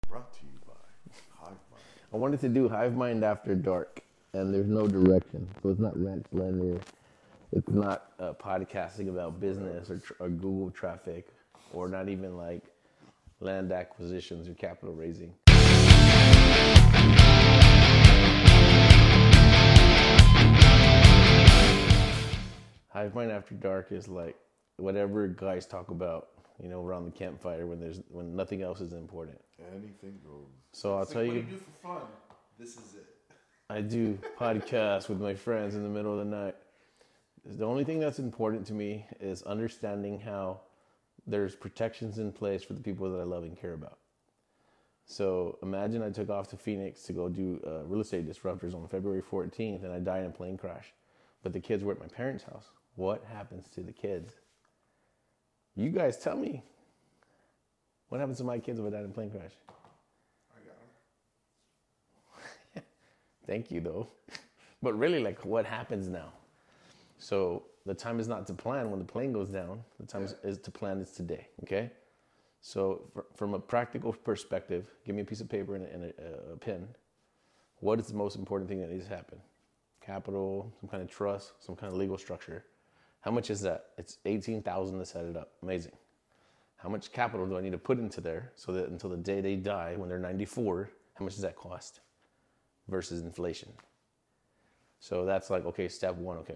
Brought to you by Hive Mind. I wanted to do Hive Mind After Dark, and there's no direction. So it's not Ranch Linear. It's not podcasting about business or Google traffic, or not even like land acquisitions or capital raising. Hive Mind After Dark is like whatever guys talk about, you know, around the campfire when nothing else is important. Anything goes. So I'll tell What you, do for fun? This is it. I do podcasts with my friends in the middle of the night. The only thing that's important to me is understanding how there's protections in place for the people that I love and care about. So imagine I took off to Phoenix to go do real estate disruptors on February 14th and I died in a plane crash. But the kids were at my parents' house. What happens to the kids? You guys tell me. What happens to my kids if I died in a plane crash? I got Thank you, though. But really, like, what happens now? So the time is not to plan when the plane goes down. The time is to plan is today, okay? So from a practical perspective, give me a piece of paper and a pen. What is the most important thing that needs to happen? Capital, some kind of trust, some kind of legal structure. How much is that? It's $18,000 to set it up. Amazing. How much capital do I need to put into there so that until the day they die, when they're 94, how much does that cost versus inflation? So that's like, okay, step one, okay.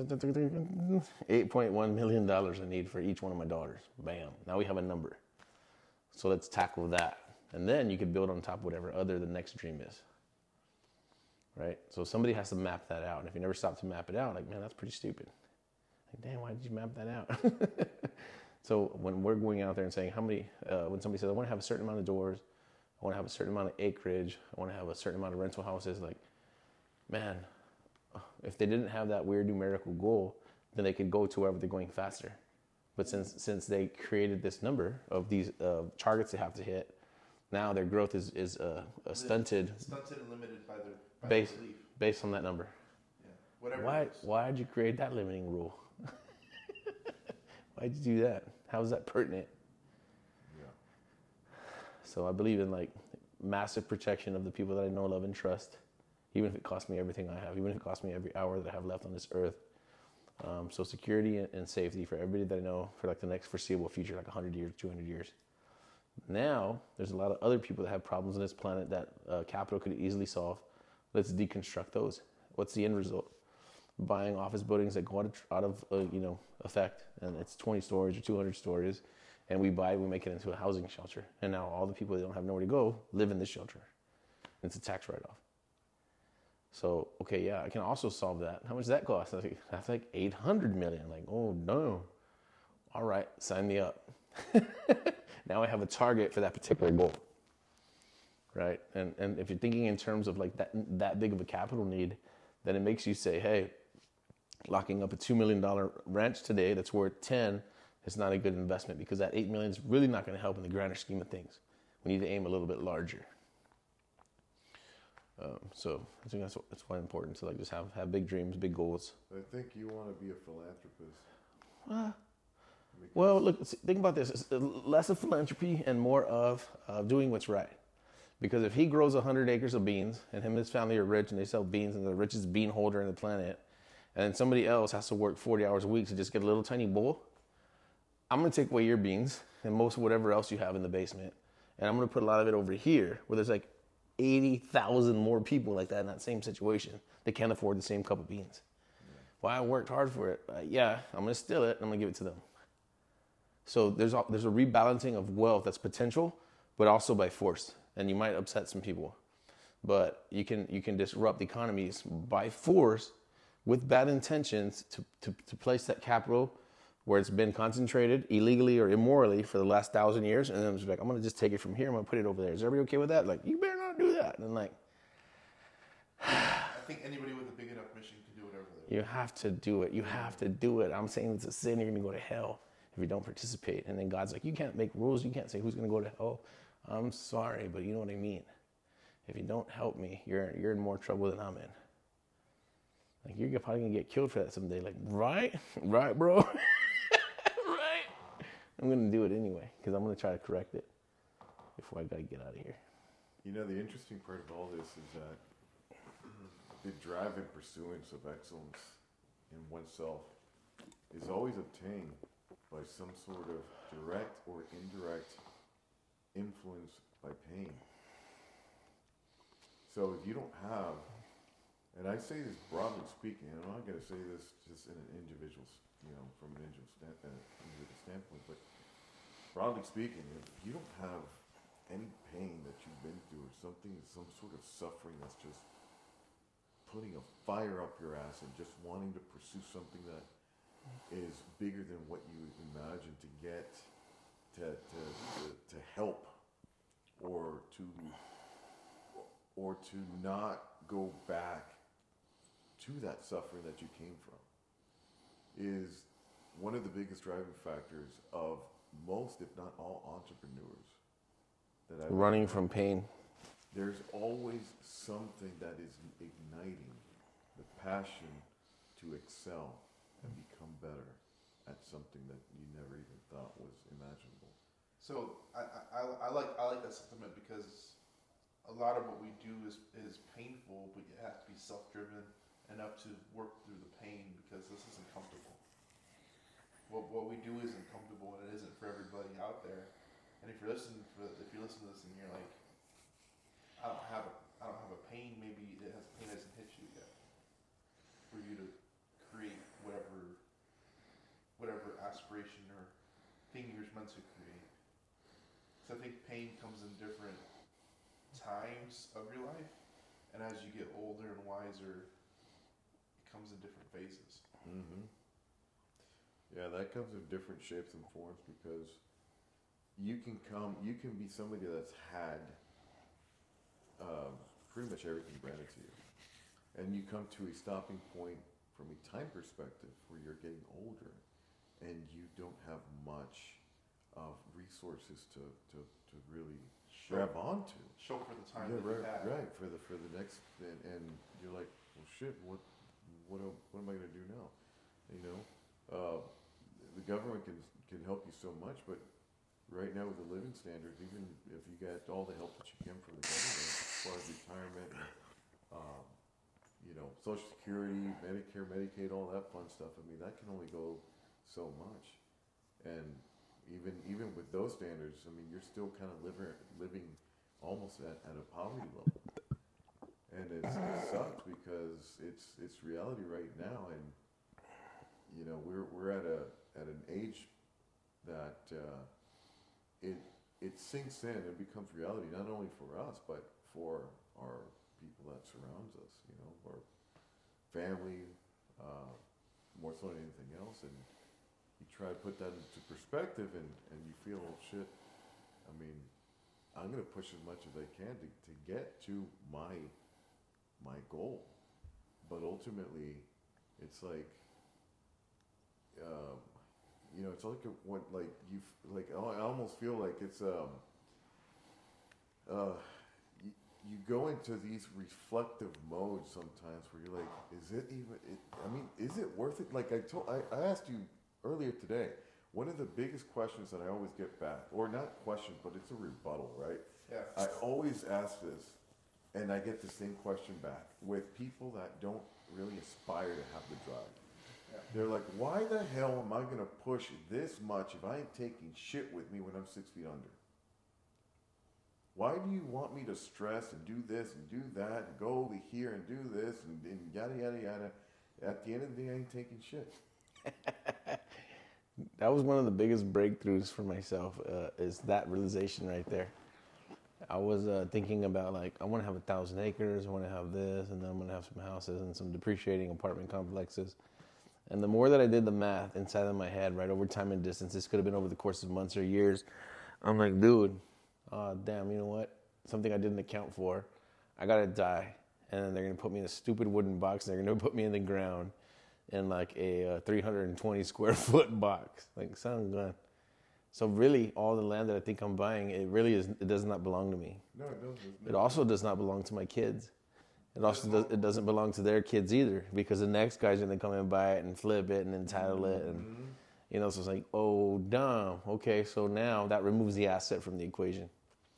$8.1 million I need for each one of my daughters. Bam. Now we have a number. So let's tackle that. And then you can build on top of whatever other the next dream is. Right? So somebody has to map that out. And if you never stop to map it out, like, man, that's pretty stupid. Like, damn, why did you map that out? So when we're going out there and saying when somebody says, I want to have a certain amount of doors, I want to have a certain amount of acreage, I want to have a certain amount of rental houses, like, man, if they didn't have that weird numerical goal, then they could go to wherever they're going faster. But since they created this number of these targets they have to hit, now their growth is stunted. Stunted and limited by their based on that number. Yeah. Whatever. Why did you create that limiting rule? Why'd you do that? How is that pertinent? Yeah. So I believe in like massive protection of the people that I know, love, and trust, even if it costs me everything I have, even if it costs me every hour that I have left on this earth. So security and safety for everybody that I know for like the next foreseeable future, like 100 years, 200 years. Now, there's a lot of other people that have problems on this planet that capital could easily solve. Let's deconstruct those. What's the end result? Buying office buildings that go out of effect, and it's 20 stories or 200 stories, and we make it into a housing shelter. And now all the people that don't have nowhere to go live in this shelter. It's a tax write-off. So, okay, yeah, I can also solve that. How much does that cost? That's like $800 million. Like, oh no. All right, sign me up. Now I have a target for that particular goal, right? And if you're thinking in terms of like that big of a capital need, then it makes you say, hey, locking up a $2 million ranch today that's worth 10 is not a good investment, because that $8 million is really not going to help in the grander scheme of things. We need to aim a little bit larger. So I think that's why it's important to like just have big dreams, big goals. I think you want to be a philanthropist. Well, look, think about this. It's less of philanthropy and more of doing what's right. Because if he grows 100 acres of beans, and him and his family are rich and they sell beans and they're the richest bean holder in the planet, and then somebody else has to work 40 hours a week to just get a little tiny bowl, I'm going to take away your beans and most of whatever else you have in the basement, and I'm going to put a lot of it over here where there's like 80,000 more people like that in that same situation. They can't afford the same cup of beans. Yeah. Well, I worked hard for it. Yeah, I'm going to steal it and I'm going to give it to them. So there's a rebalancing of wealth that's potential, but also by force. And you might upset some people. But you can disrupt economies by force with bad intentions to place that capital where it's been concentrated illegally or immorally for the last 1,000 years. And then it's like, I'm going to just take it from here. I'm going to put it over there. Is everybody okay with that? Like, you better not do that. And like, I think anybody with a big enough mission can do whatever they want. You have to do it. You have to do it. I'm saying it's a sin. You're going to go to hell if you don't participate. And then God's like, you can't make rules. You can't say who's going to go to hell. I'm sorry, but you know what I mean. If you don't help me, you're in more trouble than I'm in. Like, you're probably going to get killed for that someday. Like, right, bro? Right. I'm going to do it anyway because I'm going to try to correct it before I got to get out of here. The interesting part of all this is that the drive and pursuance of excellence in oneself is always obtained by some sort of direct or indirect influence by pain. So if you don't have, and I say this broadly speaking, and I'm not going to say this just in an individual, from an individual standpoint, but broadly speaking, if you don't have any pain that you've been through, or some sort of suffering that's just putting a fire up your ass and just wanting to pursue something that is bigger than what you imagine to get, to help, or to not go back to that suffering that you came from, is one of the biggest driving factors of most, if not all, entrepreneurs. Running from pain. There's always something that is igniting the passion to excel and become better at something that you never even thought was imaginable. So I like that sentiment, because a lot of what we do is painful, but you have to be self-driven enough to work through the pain, because this isn't comfortable. What we do isn't comfortable, and it isn't for everybody out there. And if you're listening to this and you're like, I don't have a pain, maybe pain hasn't hit you yet, for you to create whatever aspiration or thing you're meant to create. So I think pain comes in different times of your life, and as you get older and wiser, it comes in different phases. Mm-hmm. Yeah, that comes in different shapes and forms, because you can be somebody that's had pretty much everything granted to you, and you come to a stopping point from a time perspective where you're getting older, and you don't have much of resources to really grab onto. Show for the time Yeah, that you have. right. For the next, and you're like, well, shit. What am I going to do now? The government can help you so much, but right now with the living standards, even if you get all the help that you can from the government, as far as retirement, Social Security, Medicare, Medicaid, all that fun stuff. I mean, that can only go so much, and even with those standards, I mean, you're still kind of living almost at a poverty level, and it sucks, because it's reality right now, and we're at an age that it sinks in and becomes reality, not only for us but for our people that surrounds us, our family, more so than anything else. And you try to put that into perspective, and you feel, oh shit, I mean, I'm going to push as much as I can to get to my goal. But ultimately, it's like, it's like I almost feel like it's you go into these reflective modes sometimes where you're like, is it worth it? Like I asked you earlier today, one of the biggest questions that I always get back, or not question, but it's a rebuttal, right? Yeah. I always ask this, and I get the same question back with people that don't really aspire to have the drive. Yeah. They're like, why the hell am I going to push this much if I ain't taking shit with me when I'm 6 feet under? Why do you want me to stress and do this and do that and go over here and do this and yada, yada, yada? At the end of the day, I ain't taking shit. That was one of the biggest breakthroughs for myself, is that realization right there. I was thinking about, like, I want to have 1,000 acres, I want to have this, and then I'm going to have some houses and some depreciating apartment complexes. And the more that I did the math inside of my head, right, over time and distance, this could have been over the course of months or years, I'm like, dude, damn, you know what? Something I didn't account for. I got to die. And then they're going to put me in a stupid wooden box, and they're going to put me in the ground in like a 320 square foot box. Like, son of a gun. So really, all the land that I think I'm buying, it does not belong to me. No, it doesn't. It also does not belong to my kids. It doesn't belong to their kids either, because the next guy's going to come and buy it and flip it and entitle it. And, so it's like, oh, dumb. Okay, so now that removes the asset from the equation.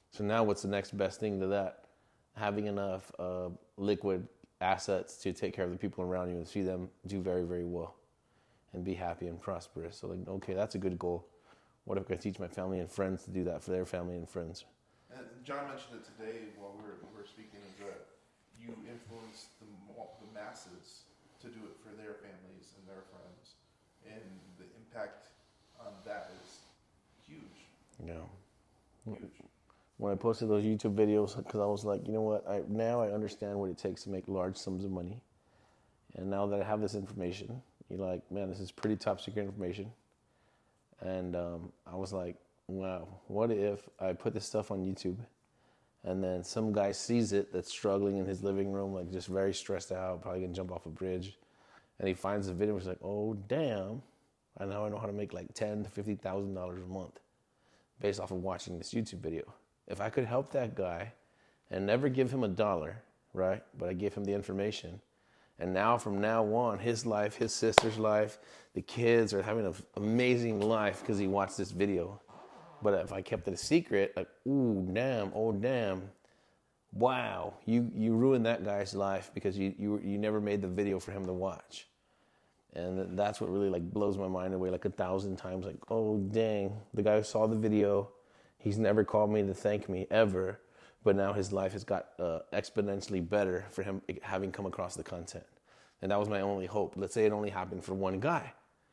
So now what's the next best thing to that? Having enough liquid assets to take care of the people around you and see them do very, very well and be happy and prosperous. So like, okay, that's a good goal. What if I could teach my family and friends to do that for their family and friends? And John mentioned it today while we were speaking, is that you influence the masses to do it for their families and their friends. And the impact on that is huge. Yeah. Huge. When I posted those YouTube videos, because I was like, you know what, now I understand what it takes to make large sums of money. And now that I have this information, you're like, man, this is pretty top secret information. And I was like, wow, what if I put this stuff on YouTube and then some guy sees it that's struggling in his living room, like just very stressed out, probably gonna jump off a bridge. And he finds the video and he's like, oh, damn. And now I know how to make like $10,000 to $50,000 a month based off of watching this YouTube video. If I could help that guy and never give him $1, right? But I give him the information. And now from now on, his life, his sister's life, the kids are having an amazing life because he watched this video. But if I kept it a secret, like, ooh, damn, oh, damn, wow, you ruined that guy's life because you never made the video for him to watch. And that's what really like blows my mind away like 1,000 times. Like, oh, dang, the guy who saw the video, he's never called me to thank me ever, but now his life has got exponentially better for him having come across the content. And that was my only hope. Let's say it only happened for one guy.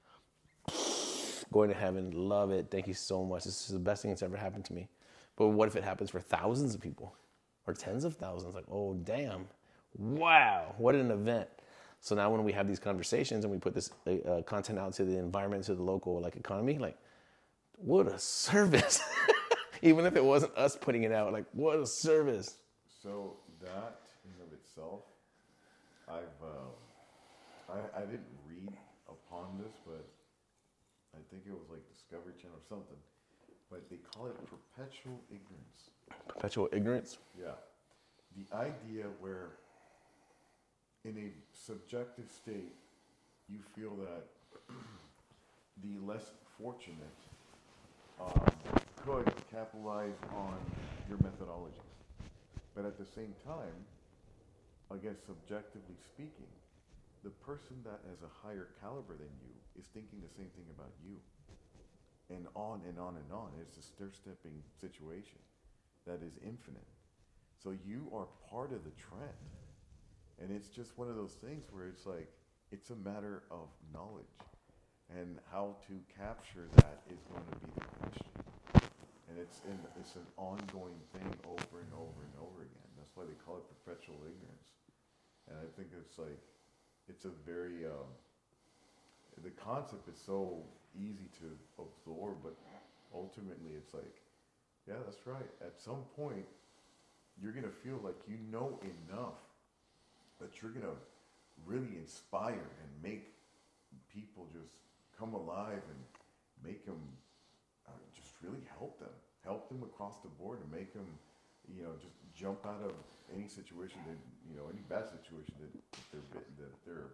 Going to heaven, love it. Thank you so much. This is the best thing that's ever happened to me. But what if it happens for thousands of people or tens of thousands? Like, oh, damn. Wow. What an event. So now when we have these conversations and we put this content out to the environment, to the local like economy, like, what a service. Even if it wasn't us putting it out, like, what a service. So that in of itself, I didn't read upon this, but I think it was like Discovery Channel or something. But they call it perpetual ignorance. Perpetual ignorance? Yeah. The idea where in a subjective state, you feel that the less fortunate could capitalize on your methodology. But at the same time, I guess subjectively speaking, the person that has a higher caliber than you is thinking the same thing about you. And on and on and on. It's a stair-stepping situation that is infinite. So you are part of the trend. And it's just one of those things where it's like, it's a matter of knowledge. And how to capture that is going to be the question. And it's an ongoing thing over and over and over again. That's why they call it perpetual ignorance. And I think it's like, it's a very, the concept is so easy to absorb, but ultimately it's like, yeah, that's right. At some point, you're going to feel like you know enough that you're going to really inspire and make people just come alive and make them just really help them across the board and make them, just jump out of any situation that, any bad situation that they're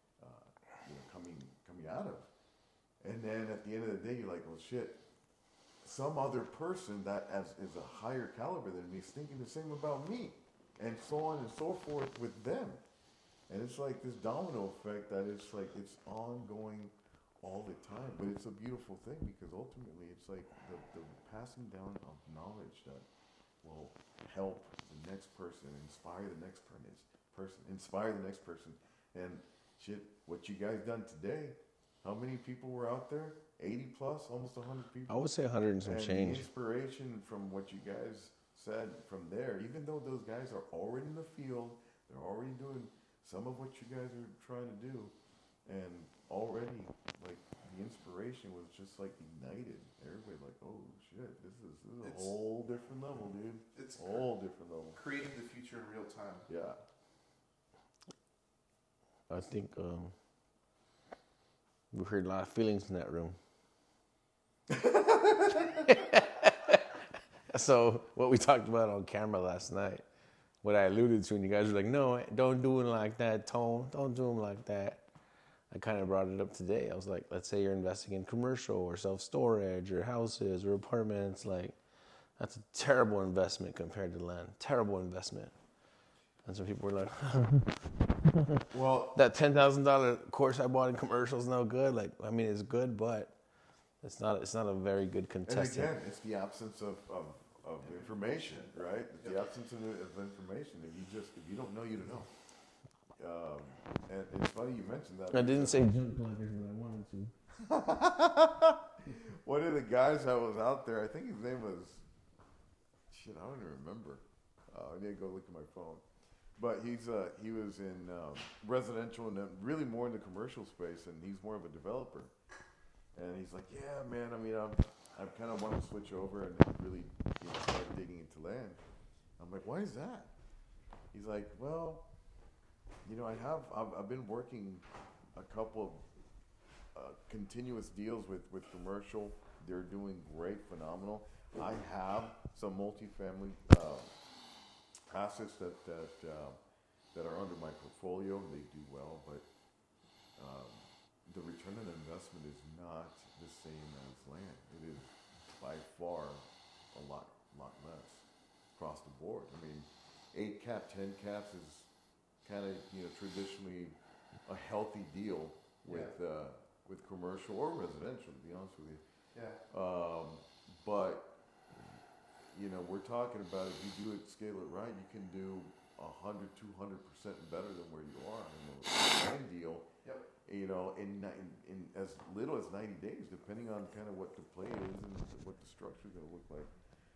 coming out of. And then at the end of the day, you're like, well, shit, some other person that is a higher caliber than me is thinking the same about me, and so on and so forth with them. And it's like this domino effect that it's like it's ongoing all the time. But it's a beautiful thing because ultimately it's like the passing down of knowledge that will help the next person, inspire the next person. And shit, what you guys done today, how many people were out there? 80 plus, almost 100 people? I would say 100 and some change. The inspiration from what you guys said from there, even though those guys are already in the field, they're already doing some of what you guys are trying to do, and already, like, the inspiration was just, like, ignited. Everybody like, oh, shit, this is a whole different level, dude. It's a whole different level. Creating the future in real time. Yeah. I think we heard a lot of feelings in that room. So what we talked about on camera last night, what I alluded to, and you guys were like, no, don't do it like that, Tone. Don't do them like that. I kind of brought it up today. I was like, let's say you're investing in commercial or self-storage or houses or apartments. Like, That's a terrible investment compared to land. Terrible investment. And some people were like, Well, that $10,000 course I bought in commercial is no good. Like, I mean, it's good, but it's not a very good and contestant. again, it's the absence of information, right? It's the absence of information. If you don't know, you don't know. And it's funny you mentioned that. I didn't say junk collectors, but I wanted to. One of the guys that was out there, I think his name was, I don't even remember. I need to go look at my phone. But he was in residential and then really more in the commercial space, and he's more of a developer. And he's like, yeah, man, I mean, I kind of want to switch over and really start digging into land. I'm like, why is that? He's like, well, I've been working a couple of continuous deals with commercial. They're doing great, phenomenal. I have some multifamily assets that are under my portfolio. They do well, but the return on investment is not the same as land. It is by far a lot less across the board. I mean, 8 cap, 10 caps is kind of traditionally a healthy deal with commercial or residential, to be honest with you. Yeah. But we're talking about if you do it, scale it right, you can do 100, 200% better than where you are in a land deal. Yep. In as little as 90 days, depending on kind of what the play is and what the structure is going to look like.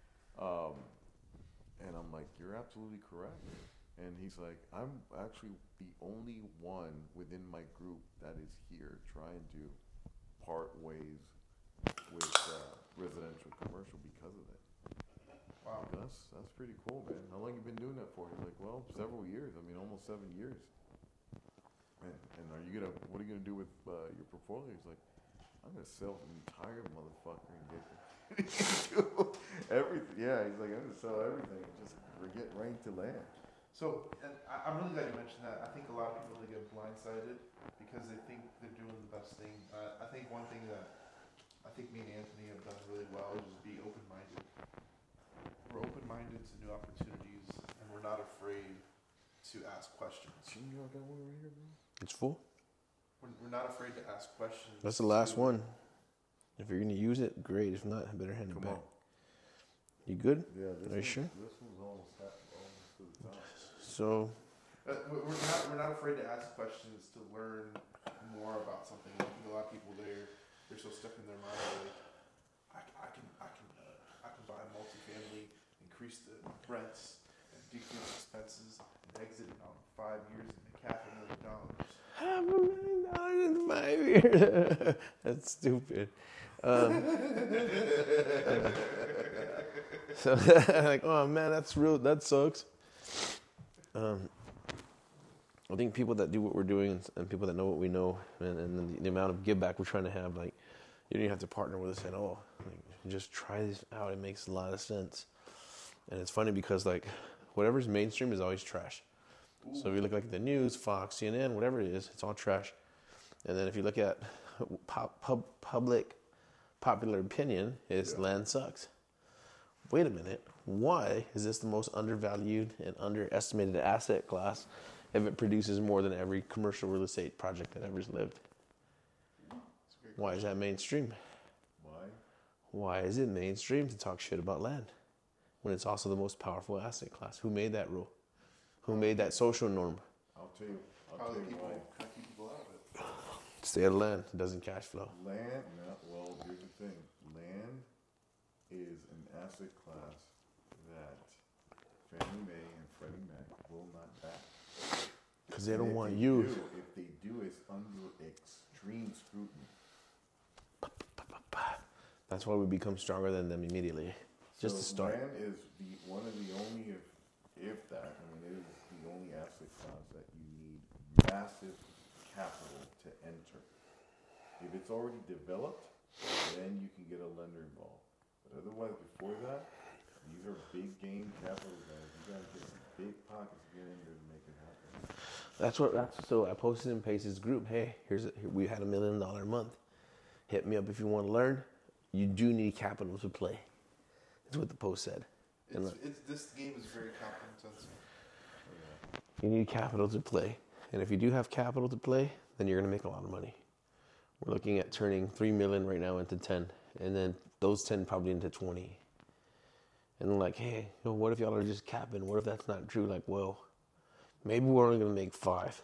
And I'm like, you're absolutely correct. And he's like, I'm actually the only one within my group that is here trying to part ways with residential commercial because of it. Wow. That's pretty cool, man. How long you been doing that for? He's like, well, several years. I mean, almost 7 years. And what are you gonna do with your portfolio? He's like, I'm gonna sell the entire motherfucker and get everything. Yeah, he's like, I'm gonna sell everything and just get right into land. So, and I'm really glad you mentioned that. I think a lot of people, they get blindsided because they think they're doing the best thing. I think one thing that I think me and Anthony have done really well is just be open-minded. We're open-minded to new opportunities, and we're not afraid to ask questions. You got one right here, bro? It's full. We're not afraid to ask questions. That's the last one. If you're gonna use it, great. If not, I better hand it back. You good? Yeah. Are you sure? This one's almost to the top. So. We're not afraid to ask questions to learn more about something. I think a lot of people they're so stuck in their mind like I can buy a multifamily, increase the rents, and decrease expenses, and exit in 5 years and make $500,000. $500,000 in 5 years. That's stupid. So like, oh man, that's real. That sucks. I think people that do what we're doing and people that know what we know and the amount of give back we're trying to have, like, you don't even have to partner with us at all. Like, just try this out. It makes a lot of sense. And it's funny because, like, whatever's mainstream is always trash. Ooh. So if you look like the news, Fox, CNN, whatever it is, it's all trash. And then if you look at public popular opinion, it's land sucks. Wait a minute. Why is this the most undervalued and underestimated asset class if it produces more than every commercial real estate project that ever lived? Why is that mainstream? Why is it mainstream to talk shit about land when it's also the most powerful asset class? Who made that rule? Who made that social norm? I'll tell you How why. keep people out of it? Stay out of land. It doesn't cash flow. Well, here's the thing. Land is an asset class that Fannie Mae and Freddie Mac will not back. Because they don't if want they you. If they do, it's under extreme scrutiny. That's why we become stronger than them immediately. Just to start. Land is one of the only, if that, I mean, it is the only asset class that you need massive capital to enter. If it's already developed, then you can get a lender involved. But otherwise, before that, these are big game capital guys. You gotta get some big pockets to get in there to make it happen. So I posted in Pace's group, hey, we had $1 million a month. Hit me up if you want to learn. You do need capital to play. That's what the post said. It's this game is very capital intensive. You need capital to play. And if you do have capital to play, then you're going to make a lot of money. We're looking at turning 3 million right now into 10. And then those 10 probably into 20. And then like, hey, what if y'all are just capping? What if that's not true? Like, well, maybe we're only going to make 5.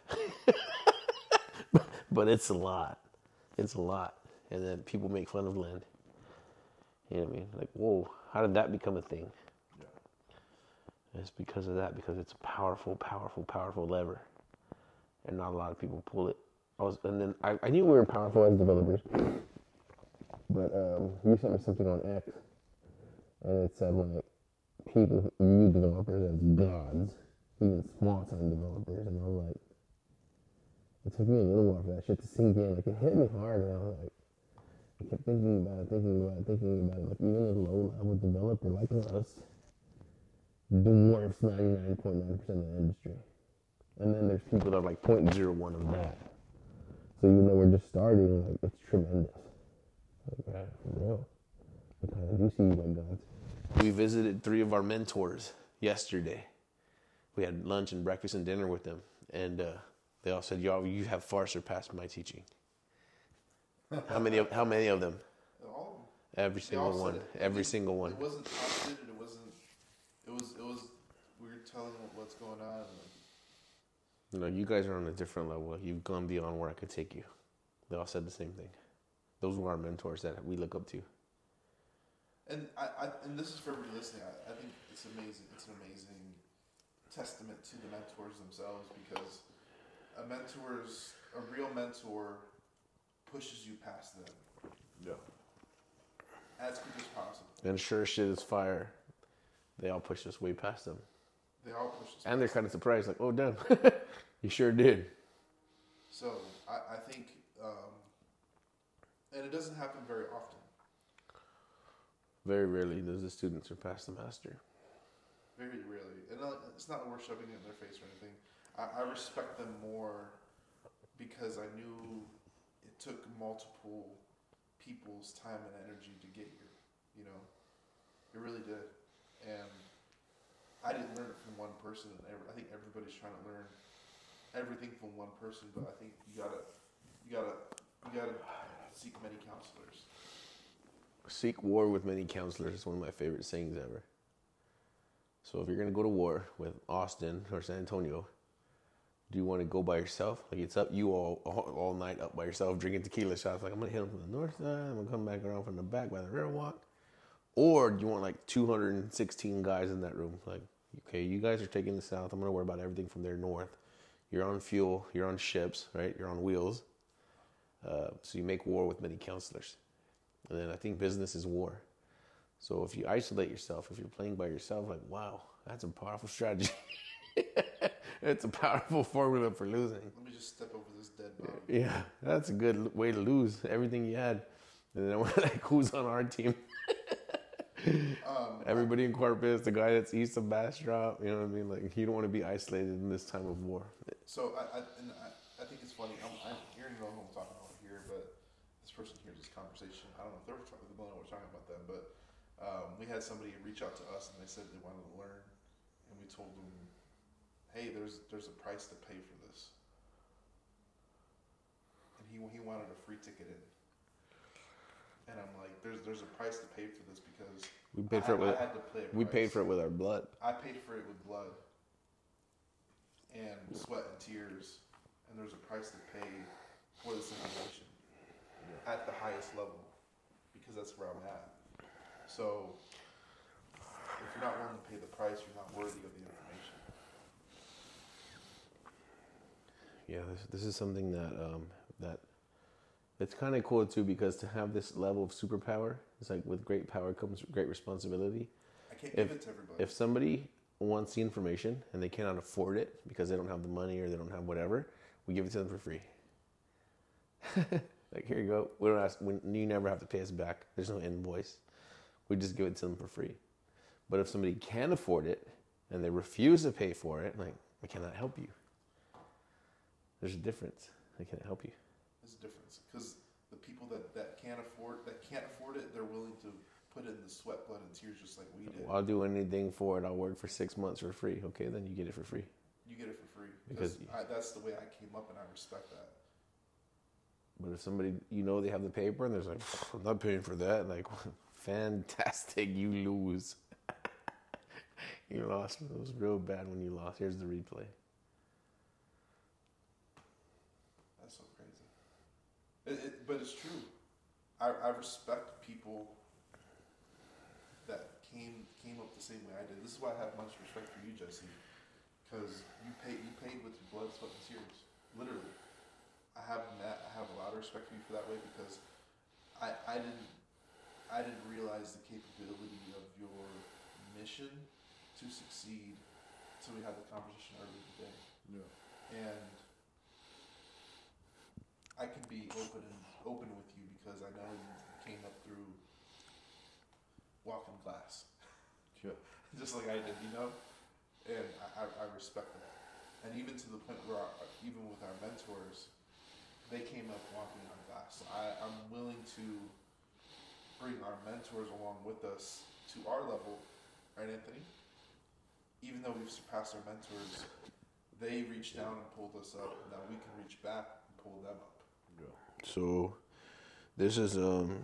But it's a lot. It's a lot. And then people make fun of Lend. You know what I mean? Like, whoa, how did that become a thing? Yeah. It's because of that, because it's a powerful, powerful, powerful lever. And not a lot of people pull it. I knew we were powerful as developers. But you sent me something on X. And it said, like, people view developers as gods. Even small-time developers. And I'm like, it took me a little while for that shit to sink in. Like, it hit me hard, and I was like, I kept thinking about it. Like, even a low-level developer like us dwarfs 99.9% of the industry. And then there's people that are like 0.01 of that. So even though we're just starting, like, it's tremendous. Like, yeah, for real. I kind of do see you like gods. We visited 3 of our mentors yesterday. We had lunch and breakfast and dinner with them. And, they all said, "Y'all, you have far surpassed my teaching." How many of them? All of them. Every single one. Every single one. It wasn't top-ended. It wasn't. It was. We were telling them what's going on. You know, you guys are on a different level. You've gone beyond where I could take you. They all said the same thing. Those were our mentors that we look up to. And and this is for everybody listening. I think it's amazing. It's an amazing testament to the mentors themselves, because a real mentor pushes you past them. Yeah. As quick as possible. And sure shit is fire. They all pushed us way past them. They all push us. And they're kind of surprised, like, oh, damn, you sure did. So I think, and it doesn't happen very often. Very rarely does the student surpass the master. Very rarely. And it's not that we're shoving it in their face or anything. I respect them more because I knew it took multiple people's time and energy to get here. You know, it really did. And I didn't learn it from one person. And I think everybody's trying to learn everything from one person. But I think you gotta seek many counselors. Seek war with many counselors is one of my favorite sayings ever. So if you're gonna go to war with Austin or San Antonio, do you want to go by yourself? Like, it's up you all night up by yourself drinking tequila shots. Like, I'm gonna hit them from the north side. I'm gonna come back around from the back by the Riverwalk. Or do you want like 216 guys in that room? Like, okay, you guys are taking the south. I'm gonna worry about everything from there north. You're on fuel. You're on ships, right? You're on wheels. So you make war with many counselors. And then I think business is war. So if you isolate yourself, if you're playing by yourself, like, wow, that's a powerful strategy. It's a powerful formula for losing. Let me just step over this dead body. Yeah, that's a good way to lose everything you had. And then we're like, who's on our team? Everybody in Corpus, the guy that's east of Bastrop, you know what I mean? Like, you don't want to be isolated in this time of war. So I think it's funny. I'm hearing who I'm talking about here, but this person hears this conversation. I don't know if they're talking about them, but we had somebody reach out to us and they said they wanted to learn, and we told them, hey, there's a price to pay for this. And he wanted a free ticket in. And I'm like, there's a price to pay for this because we paid for I had to pay a price. We paid for it with our blood. I paid for it with blood and sweat and tears, and there's a price to pay for this information at the highest level, because that's where I'm at. So if you're not willing to pay the price, you're not worthy of the information. Yeah, this is something that it's kind of cool too, because to have this level of superpower, it's like with great power comes great responsibility. I can't give it to everybody. If somebody wants the information and they cannot afford it because they don't have the money or they don't have whatever, we give it to them for free. Like, here you go. We don't ask. You never have to pay us back. There's no invoice. We just give it to them for free. But if somebody can afford it and they refuse to pay for it, like, we cannot help you. There's a difference. They can't help you. There's a difference, because the people that can't afford it, they're willing to put in the sweat, blood, and tears just like we did. I'll do anything for it. I'll work for 6 months for free. Okay, then you get it for free. You get it for free Because- that's the way I came up, and I respect that. But if somebody, they have the paper and there's like, I'm not paying for that. Like, fantastic, you lose. You lost. It was real bad when you lost. Here's the replay. That's so crazy. But it's true. I respect people that came up the same way I did. This is why I have much respect for you, Jesse, because you paid with your blood, sweat, and tears, literally. I have a lot of respect for you for that way, because I didn't realize the capability of your mission to succeed until we had the conversation earlier today. Yeah. And I can be open with you because I know you came up through walking class, Yeah. just like I did, and I respect that. And even to the point where even with our mentors, they came up walking on glass. So I'm willing to bring our mentors along with us to our level, right, Anthony? Even though we've surpassed our mentors, they reached down and pulled us up, and now we can reach back and pull them up. Yeah. So, this is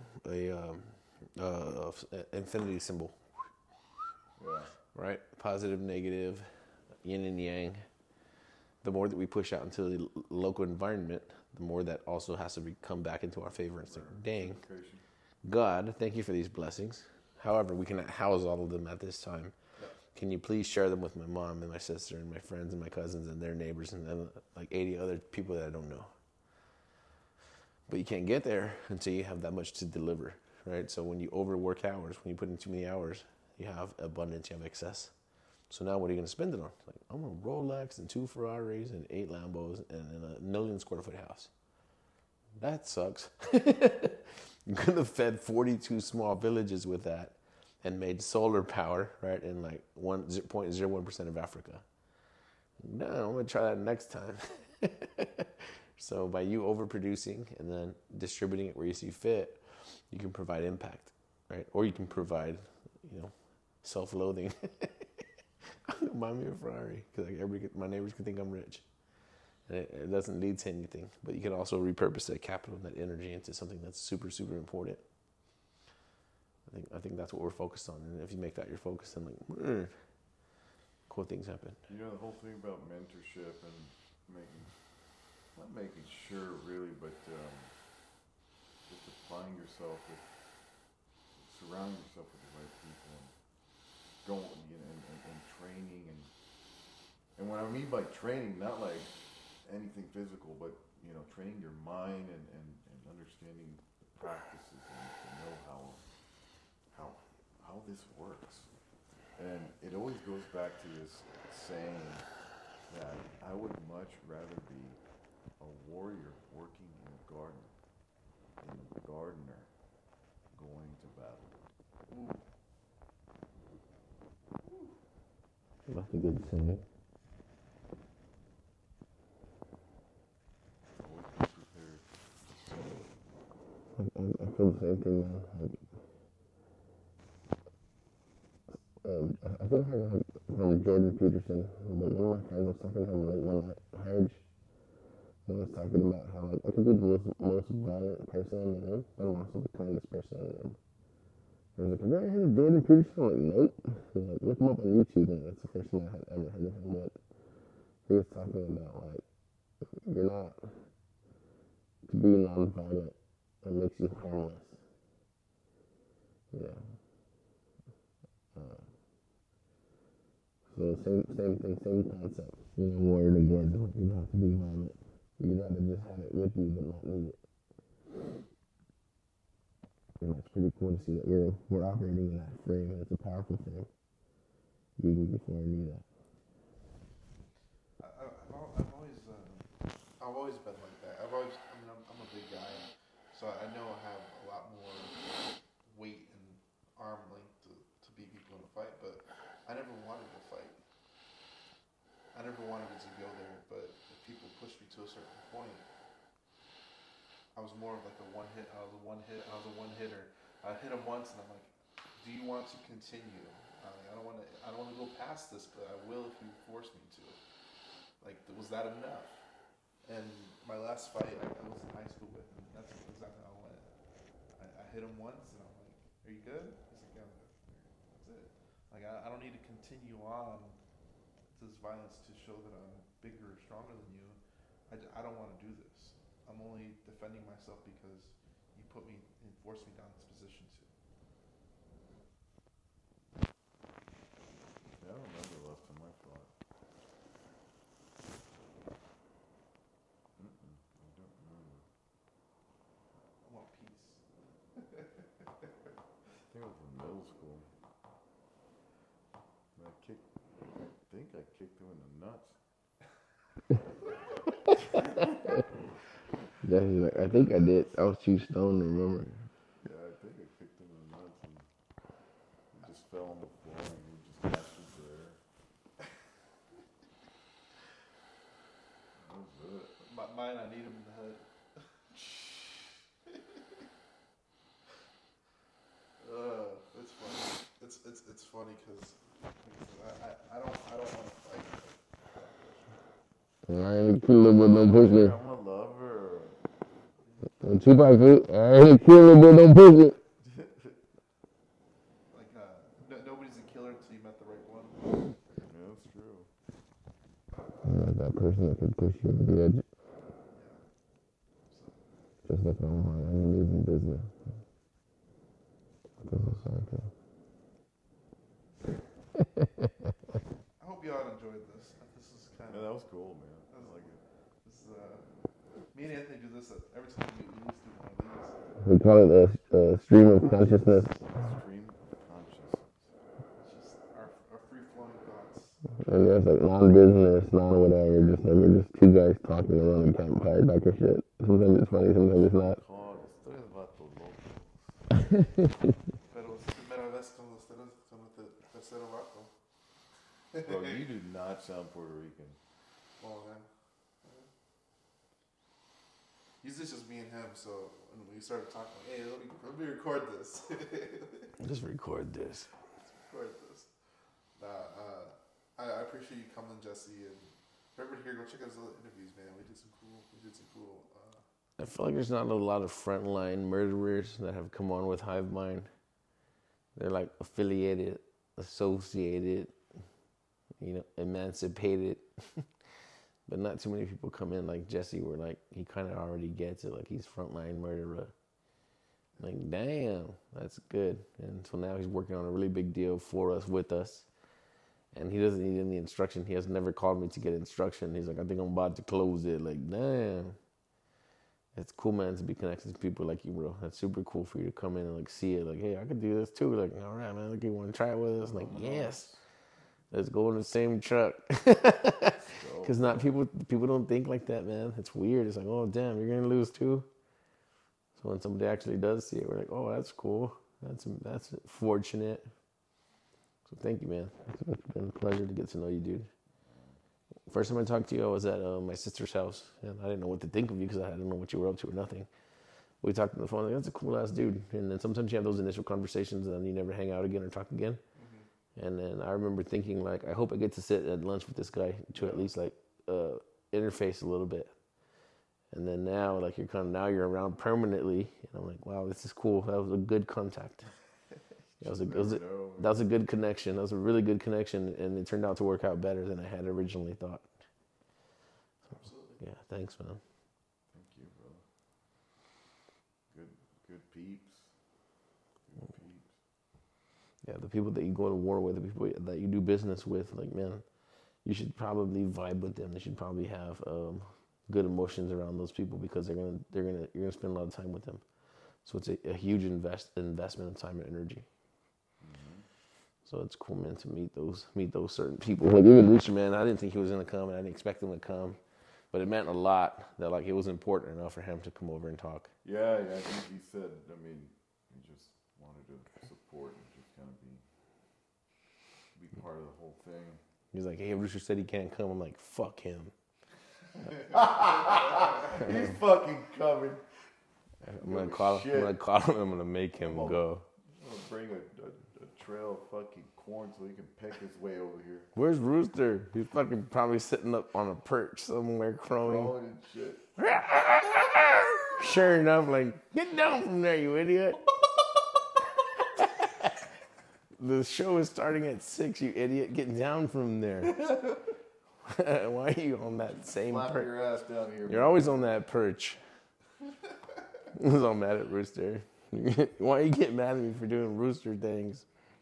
infinity symbol, Yeah. right? Positive, negative, yin and yang. The more that we push out into the local environment, the more that also has to come back into our favor. It's like, dang, Education. God, thank you for these blessings. However, we cannot house all of them at this time. Yep. Can you please share them with my mom and my sister and my friends and my cousins and their neighbors and then like 80 other people that I don't know? But you can't get there until you have that much to deliver, right? So when you overwork hours, when you put in too many hours, you have abundance, you have excess. So now what are you going to spend it on? Like, I'm a Rolex and 2 Ferraris and 8 Lambos and a 1 million square foot house. That sucks. You could have fed 42 small villages with that and made solar power, right, in like 0.01% of Africa. No, I'm going to try that next time. So by you overproducing and then distributing it where you see fit, you can provide impact, right? Or you can provide, self-loathing. Buy me a Ferrari because like my neighbors can think I'm rich. And it doesn't lead to anything. But you can also repurpose that capital and that energy into something that's super, super important. I think that's what we're focused on. And if you make that your focus, then cool things happen. The whole thing about mentorship and not making sure really, but just applying yourself surrounding yourself with the right people and going, and training and what I mean by training, not like anything physical, but training your mind and understanding the practices and to know how this works. And it always goes back to this saying that I would much rather be a warrior working in a garden than a gardener going to battle. That's a good saying. Always be prepared. I feel the same thing, man. I feel like from Jordan Peterson, but one of my friends was talking to him like one night, Hedge, and was talking about how like I could be the most violent person in the room, but I'm also the kindest person in the room. I was like, have you ever heard of Jordan Peterson? I'm like, nope. He was like, look him up on YouTube, and that's the first time I had ever heard of him. But he was talking about like you're not to be non-violent. It makes you harmless. Yeah. So same thing, same concept. Warrior to garden. You don't have to be violent. You gotta just have it with you, but not need it. And it's pretty cool to see that we're operating in that frame, and it's a powerful thing. Even before I knew that. I've always been like that. I'm a big guy, so I know I have a lot more weight and arm length to beat people in a fight, but I never wanted to fight. I never wanted to go there, but if people pushed me to a certain point, I was more of like a one hitter. I hit him once, and I'm like, do you want to continue? I don't want to go past this, but I will if you force me to. Like, was that enough? And my last fight, I was in high school with him. That's exactly how I went. I hit him once, and I'm like, "Are you good?" He's like, "Yeah, I'm good." That's it. Like, I don't need to continue on this violence to show that I'm bigger or stronger than you. I don't want to do this. I'm only defending myself because you put me and forced me down this position to. Yeah, I don't remember the last time I fought. I don't remember. I want peace. I think it was in middle school. And I think I kicked him in the nuts. Yeah, he's like, I think I did. I was too stoned to remember. Yeah, I think I kicked him in the nuts and he just fell on the floor and he just gasped for air. That was it. Mine, I need him in the head. It's funny. It's funny because I don't want to fight. I ain't killing but no pussy. I'm a lover. 2 by 4. I ain't killing but no pussy. Like, nobody's a killer until you met the right one. Yeah, that's true. I'm not that person that can push you over the edge. Just like I'm my enemies in business. That's what I'm saying. I hope y'all enjoyed this. This is kind Yeah, of. that was cool, man. I like it. This is, me and Anthony do this every time we at least do one of these. We call it a stream of consciousness. Stream consciousness. It's just our free flowing thoughts. And there's like non-business, non-whatever. Just like we're just two guys talking around a campfire type of shit. Sometimes it's funny, sometimes it's not. Called Estoy el Vato Loco. Pero es primera vez con ustedes con el tercero vato. Bro, you do not sound Puerto Rican. Oh man. Usually it's just me and him, so when we started talking, hey, let me record this. Just record this. Record this. I appreciate you coming, Jesse, and for everybody here, go check out his other interviews, man. We did some cool. I feel like there's not a lot of frontline murderers that have come on with Hive Mind. They're like affiliated, associated, emancipated. But not too many people come in like Jesse, where like he kind of already gets it, like he's frontline murderer. Like, damn, that's good. And so now he's working on a really big deal for us, with us. And he doesn't need any instruction. He has never called me to get instruction. He's like, I think I'm about to close it. Like, damn. It's cool, man, to be connected to people like you, bro. That's super cool for you to come in and like see it. Like, hey, I could do this too. Like, all right, man, like, you want to try it with us? Like, yes. Let's go in the same truck. Because not people don't think like that, man. It's weird. It's like, oh, damn, you're gonna lose too. So when somebody actually does see it, we're like, oh, that's cool. That's fortunate. So thank you, man. It's been a pleasure to get to know you, dude. First time I talked to you, I was at my sister's house, and I didn't know what to think of you because I didn't know what you were up to or nothing. We talked on the phone, like, that's a cool ass dude. And then sometimes you have those initial conversations, and then you never hang out again or talk again. And then I remember thinking, like, I hope I get to sit at lunch with this guy to at least, like, interface a little bit. And then now, like, you're around permanently. And I'm like, wow, this is cool. That was a good contact. That was a good connection. That was a really good connection. And it turned out to work out better than I had originally thought. So, yeah, thanks, man. Thank you, brother. Good peeps. Good peeps. Yeah, the people that you go to war with, the people that you do business with, like, man, you should probably vibe with them. They should probably have good emotions around those people because you're gonna spend a lot of time with them. So it's a huge investment of time and energy. Mm-hmm. So it's cool, man, to meet those certain people. Like even Lucha, man, I didn't think he was gonna come, and I didn't expect him to come, but it meant a lot that like it was important enough for him to come over and talk. Yeah, I think he said. I mean, he just wanted to support and just kind of be part of the whole thing. He's like, hey, Rooster said he can't come. I'm like, fuck him. He's fucking coming. I'm gonna call him. I'm gonna make him go. I'm gonna bring a trail fucking corn so he can peck his way over here. Where's Rooster? He's fucking probably sitting up on a perch somewhere crowing. Growing and shit. Sure enough, like, get down from there, you idiot. The show is starting at 6, you idiot. Get down from there. Why are you on that same Slap perch? your ass down here. You're always on that perch. I was all mad at Rooster. Why you get mad at me for doing Rooster things?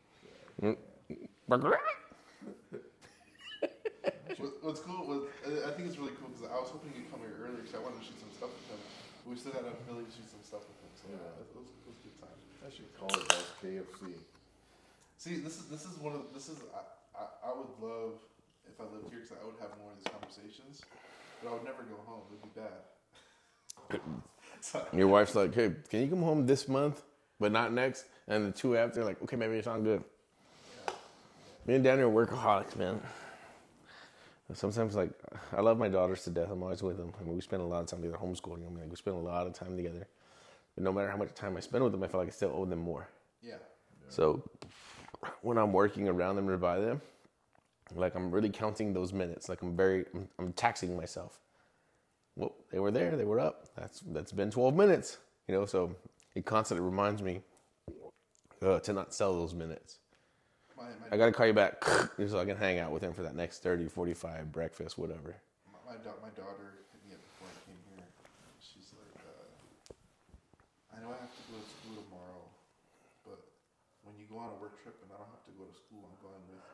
What's cool, I think it's really cool because I was hoping you'd come here earlier because I wanted to shoot some stuff with him. We still got to really shoot some stuff with him, so Yeah. it was a good time. I should call it as KFC. See, this is one of I would love if I lived here because I would have more of these conversations, but I would never go home. It'd be bad. Your wife's like, hey, can you come home this month, but not next? And the 2 after, like, okay, maybe it's not good. Me and Danny are workaholics, man. Sometimes, like, I love my daughters to death. I'm always with them. I mean, we spend a lot of time together homeschooling them. Like, we spend a lot of time together. But no matter how much time I spend with them, I feel like I still owe them more. Yeah. So when I'm working around them or by them, like, I'm really counting those minutes. Like, I'm taxing myself. Well, they were there, they were up. That's been 12 minutes, you know. So it constantly reminds me to not sell those minutes. I gotta call you back so I can hang out with him for that next 30, 45, breakfast, whatever. My daughter hit me up before I came here. She's like, I know I have to go to school tomorrow, but when you go on a work trip and I don't have to go to school, I'm going with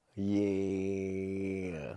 you. Yeah.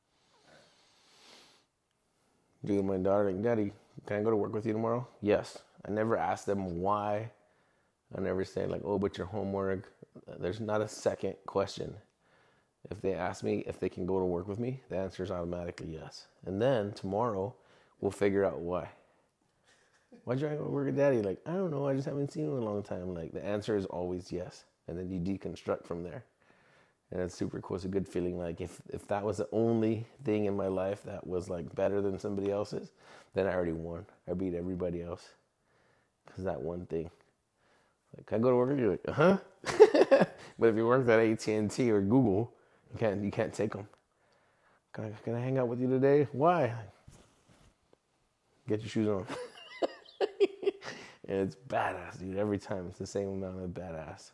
Dude, my daughter, like, Daddy, can I go to work with you tomorrow? Yes. I never asked them why. I never say, like, oh, but your homework. There's not a second question. If they ask me if they can go to work with me, the answer is automatically yes. And then tomorrow, we'll figure out why. Why'd you go to work with Daddy? Like, I don't know. I just haven't seen you in a long time. Like, the answer is always yes. And then you deconstruct from there. And it's super cool. It's a good feeling. Like, if that was the only thing in my life that was, like, better than somebody else's, then I already won. I beat everybody else. Because that one thing. Like, can I go to work? You're like, huh? But if you worked at AT&T or Google, you can't take them. Can I hang out with you today? Why? Get your shoes on. And it's badass, dude. Every time it's the same amount of badass.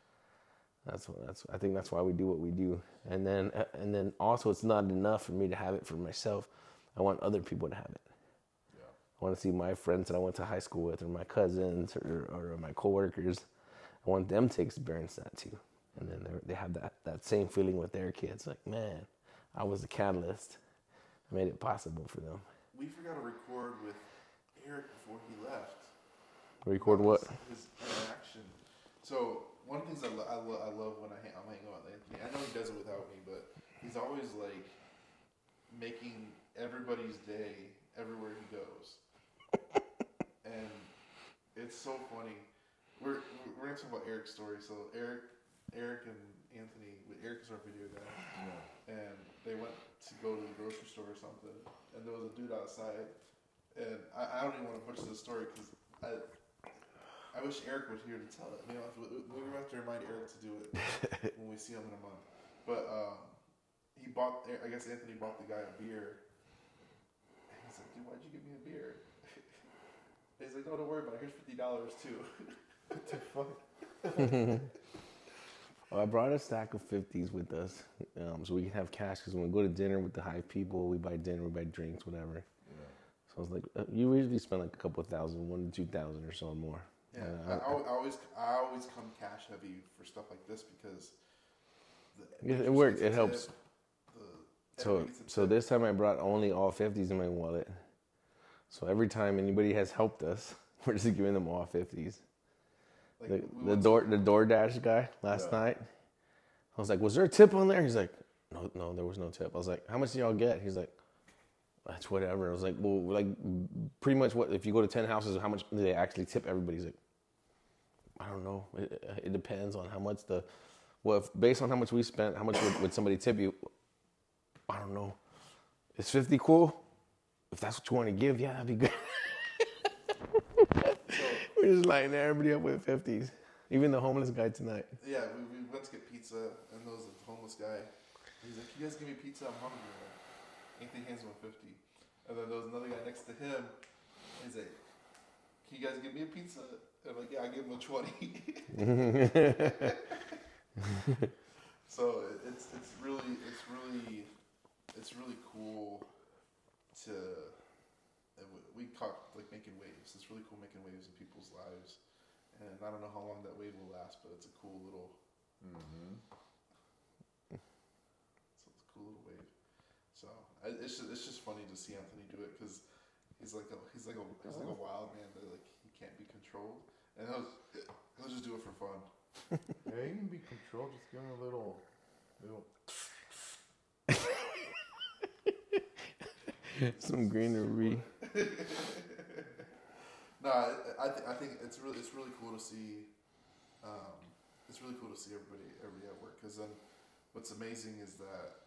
I think that's why we do what we do. And then also it's not enough for me to have it for myself. I want other people to have it. Yeah. I want to see my friends that I went to high school with, or my cousins, or my coworkers. I want them to experience that too. And then they have that same feeling with their kids. Like, man, I was the catalyst. I made it possible for them. We forgot to record with Eric before he left. Record what? His interaction. So one of the things I love when I'm hanging out with Anthony, I know he does it without me, but he's always like making everybody's day everywhere he goes. And it's so funny. We're gonna talk about Eric's story. So Eric and Anthony, Eric is our video guy, and they went to go to the grocery store or something, and there was a dude outside, and I don't even want to butcher the story because I wish Eric was here to tell it. You know, we have to remind Eric to do it when we see him in a month. But I guess Anthony bought the guy a beer. And he's like, dude, why'd you give me a beer? He's like, no, don't worry about it. Here's $50 too. What the fuck? Well, I brought a stack of 50s with us, so we can have cash. Because when we go to dinner with the Hive people, we buy dinner, we buy drinks, whatever. Yeah. So I was like, you usually spend like a couple of thousand, 1,000 to 2,000 or so more. Yeah, I always come cash heavy for stuff like this because it worked. It helps. So this time I brought only all 50s in my wallet. So every time anybody has helped us, we're just giving them all 50s. Like the DoorDash guy last night, I was like, was there a tip on there? He's like, no, there was no tip. I was like, how much do y'all get? He's like, that's whatever. I was like, well, like pretty much what, if you go to 10 houses, how much do they actually tip everybody? He's like, I don't know. It depends on how much based on how much we spent, how much would somebody tip you? I don't know. Is 50 cool? If that's what you want to give, yeah, that'd be good. We're just lighting everybody up with 50s. Even the homeless guy tonight. Yeah, we went to get pizza, and there was a homeless guy. He's like, "Can you guys give me pizza? I'm hungry." Anthony hands him $50, and then there was another guy next to him. He's like, "Can you guys give me a pizza?" And I'm like, "Yeah, I gave him a $20." So it's really cool to. We caught like making waves. It's really cool making waves in people's lives, and I don't know how long that wave will last, but it's a cool little. It's a cool little wave. So it's just funny to see Anthony do it because he's like a wild man that like he can't be controlled, and he'll just do it for fun. Yeah, he can be controlled. Just give him a little. Some greenery. No, I think it's really cool to see. It's really cool to see everybody at work because then what's amazing is that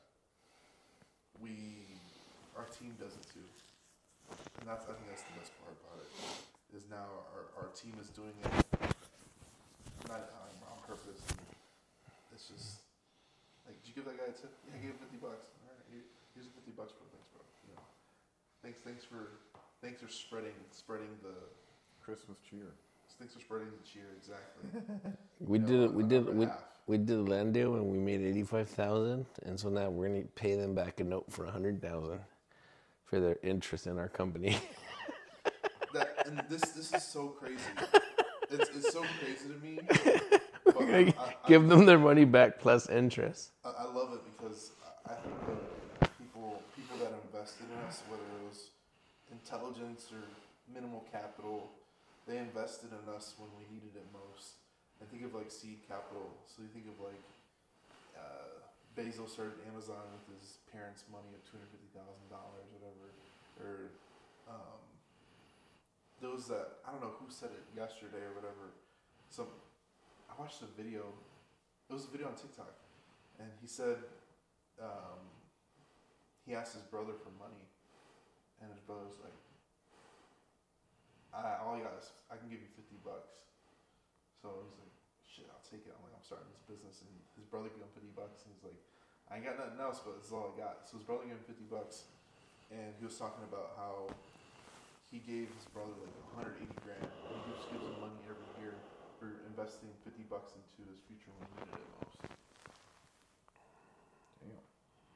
our team does it too, and I think that's the best part about it. Is now our team is doing it not on purpose. It's just like, did you give that guy a tip? Yeah, I gave him $50. All right, here's $50 for thanks, bro. You know, thanks for spreading the Christmas cheer. Thanks for spreading the cheer. Exactly. We did a land deal and we made $85,000, and so now we're gonna pay them back a note for $100,000 for their interest in our company. This is so crazy. It's so crazy to me. We're gonna give them their money back plus interest. I love it because I think the people that invested in us, whether it was intelligence or minimal capital, they invested in us when we needed it most. And think of like seed capital. So you think of like Bezos started Amazon with his parents' money of $250,000, whatever, or those that, I don't know who said it yesterday or whatever. I watched a video. It was a video on TikTok, and he said he asked his brother for money, and his brother was like, "All you got is I can give you $50." So he's like, "Shit, I'll take it." I'm like, "I'm starting this business," and his brother gave him $50, and he's like, "I ain't got nothing else, but this is all I got." So his brother gave him $50, and he was talking about how he gave his brother like $180,000, and he just gives him money every year for investing $50 into his future when he needed it most. Damn.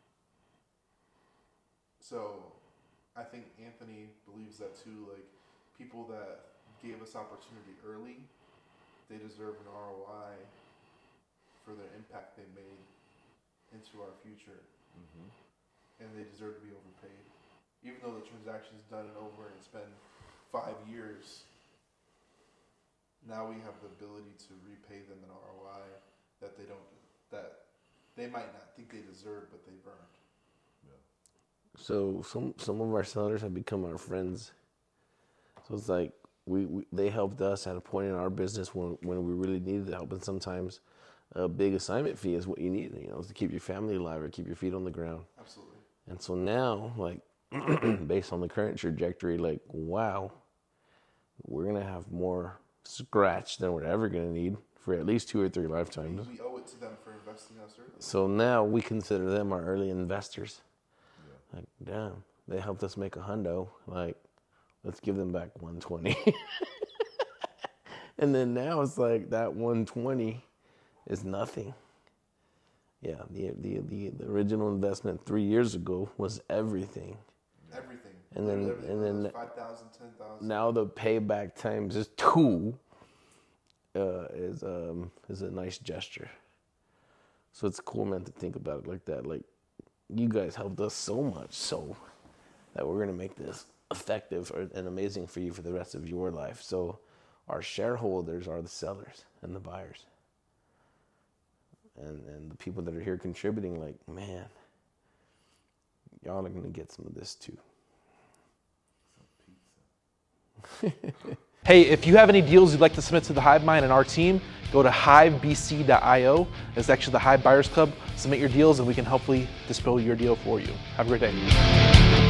So I think Anthony believes that too. Like, people that gave us opportunity early, they deserve an ROI for their impact they made into our future, and they deserve to be overpaid. Even though the transaction's done and over and it's been 5 years, now we have the ability to repay them an ROI that they might not think they deserve, but they've earned. Yeah. So some of our sellers have become our friends. So it's like they helped us at a point in our business when we really needed the help, and sometimes a big assignment fee is what you need, to keep your family alive or keep your feet on the ground. Absolutely. And so now, like, based on the current trajectory, like, wow, we're going to have more scratch than we're ever going to need for at least 2 or 3 lifetimes. We owe it to them for investing in us early. So now we consider them our early investors. Yeah. Like, damn, they helped us make $100. Like, let's give them back $120. And then now it's like that $120 is nothing. Yeah, the original investment 3 years ago was everything. Everything. And then 5,000, 10,000. Now the payback times is 2 is a nice gesture. So it's cool, man, to think about it like that. Like, you guys helped us so much so that we're gonna make this effective and amazing for you for the rest of your life. So our shareholders are the sellers and the buyers. And the people that are here contributing, like, man, y'all are going to get some of this too. Hey, if you have any deals you'd like to submit to the Hive Mind and our team, go to hivebc.io. It's actually the Hive Buyers Club. Submit your deals and we can hopefully dispel your deal for you. Have a great day.